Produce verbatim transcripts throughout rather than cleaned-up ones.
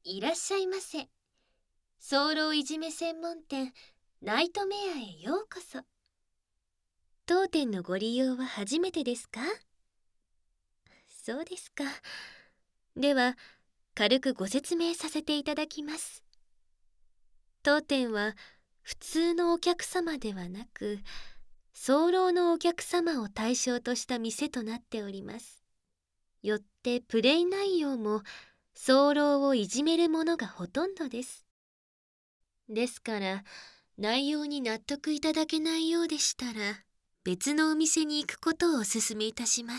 いらっしゃいませ。早漏いじめ専門店ナイトメアへようこそ。当店のご利用は初めてですか？そうですか。では軽くご説明させていただきます。当店は普通のお客様ではなく、早漏のお客様を対象とした店となっております。よってプレイ内容も早漏をいじめるものがほとんどです。ですから内容に納得いただけないようでしたら、別のお店に行くことをお勧めいたします。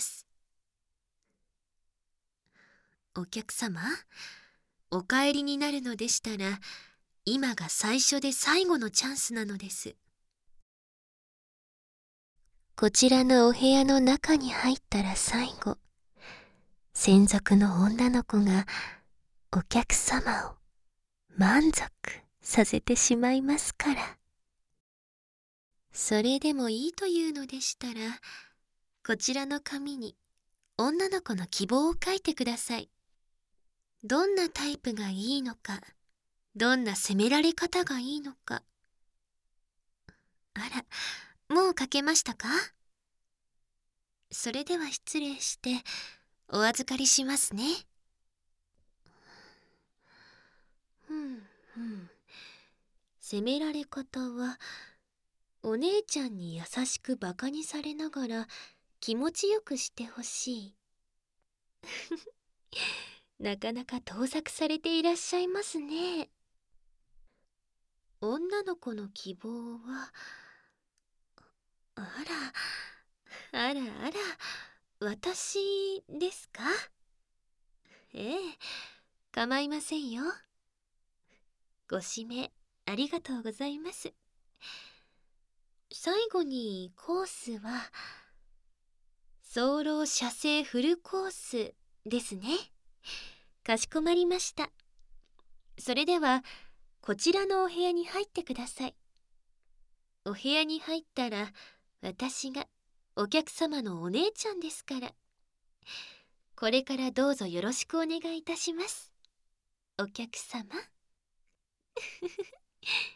お客様、お帰りになるのでしたら、今が最初で最後のチャンスなのです。こちらのお部屋の中に入ったら最後、専属の女の子がお客様を満足させてしまいますから。それでもいいというのでしたら、こちらの紙に女の子の希望を書いてください。どんなタイプがいいのか、どんな責められ方がいいのか。あら、もう書けましたか？それでは失礼してお預かりしますね。ふんふん。責められ方は、お姉ちゃんに優しくバカにされながら気持ちよくしてほしい。なかなか盗作されていらっしゃいますね。女の子の希望は、あら、あらあら、私ですか？ええ、構いませんよ。ご指名ありがとうございます。最後にコースは、早漏写生フルコースですね。かしこまりました。それでは、こちらのお部屋に入ってください。お部屋に入ったら、私がお客様のお姉ちゃんですから。これからどうぞよろしくお願いいたします。お客様。